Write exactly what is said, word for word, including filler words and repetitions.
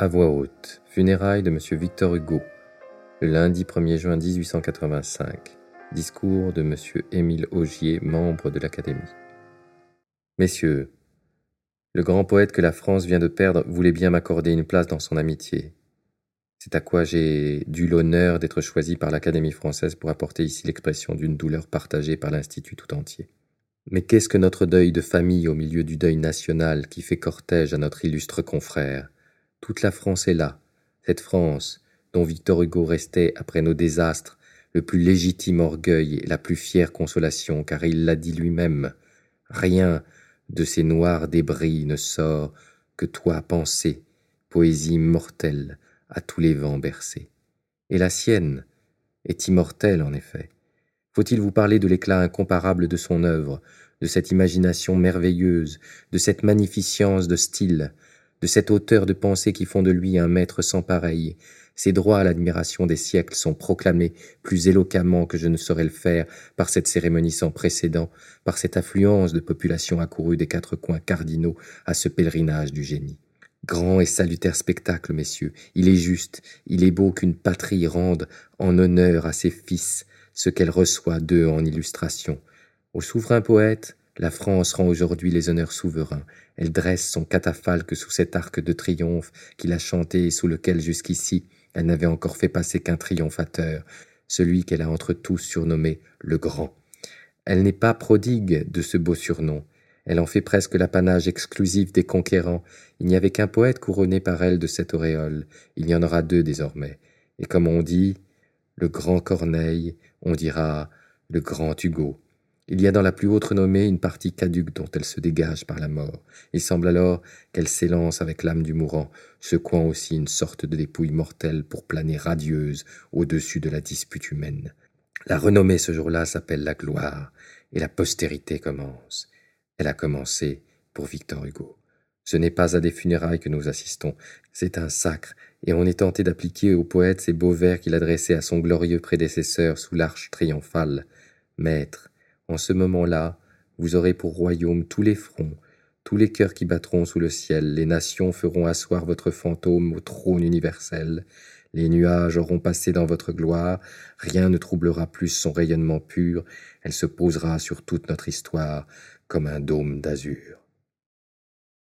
À voix haute, funérailles de Monsieur Victor Hugo, le lundi premier juin mille huit cent quatre-vingt-cinq. Discours de Monsieur Émile Augier, membre de l'Académie. Messieurs, le grand poète que la France vient de perdre voulait bien m'accorder une place dans son amitié. C'est à quoi j'ai dû l'honneur d'être choisi par l'Académie française pour apporter ici l'expression d'une douleur partagée par l'Institut tout entier. Mais qu'est-ce que notre deuil de famille au milieu du deuil national qui fait cortège à notre illustre confrère? Toute la France est là, cette France dont Victor Hugo restait, après nos désastres, le plus légitime orgueil et la plus fière consolation, car il l'a dit lui-même, « Rien de ces noirs débris ne sort que toi pensée, poésie mortelle, à tous les vents bercée. » Et la sienne est immortelle en effet. Faut-il vous parler de l'éclat incomparable de son œuvre, de cette imagination merveilleuse, de cette magnificence de style, de cette hauteur de pensée qui font de lui un maître sans pareil? Ses droits à l'admiration des siècles sont proclamés plus éloquemment que je ne saurais le faire par cette cérémonie sans précédent, par cette affluence de population accourue des quatre coins cardinaux à ce pèlerinage du génie. Grand et salutaire spectacle, messieurs, il est juste, il est beau qu'une patrie rende en honneur à ses fils ce qu'elle reçoit d'eux en illustration. Au souverain poète, la France rend aujourd'hui les honneurs souverains. Elle dresse son catafalque sous cet arc de triomphe qu'il a chanté et sous lequel jusqu'ici elle n'avait encore fait passer qu'un triomphateur, celui qu'elle a entre tous surnommé le Grand. Elle n'est pas prodigue de ce beau surnom. Elle en fait presque l'apanage exclusif des conquérants. Il n'y avait qu'un poète couronné par elle de cette auréole. Il y en aura deux désormais. Et comme on dit, le grand Corneille, on dira le grand Hugo. Il y a dans la plus haute renommée une partie caduque dont elle se dégage par la mort. Il semble alors qu'elle s'élance avec l'âme du mourant, secouant aussi une sorte de dépouille mortelle pour planer radieuse au-dessus de la dispute humaine. La renommée ce jour-là s'appelle la gloire, et la postérité commence. Elle a commencé pour Victor Hugo. Ce n'est pas à des funérailles que nous assistons, c'est un sacre, et on est tenté d'appliquer au poète ces beaux vers qu'il adressait à son glorieux prédécesseur sous l'arche triomphale. Maître, en ce moment-là, vous aurez pour royaume tous les fronts, tous les cœurs qui battront sous le ciel, les nations feront asseoir votre fantôme au trône universel, les nuages auront passé dans votre gloire, rien ne troublera plus son rayonnement pur, elle se posera sur toute notre histoire comme un dôme d'azur.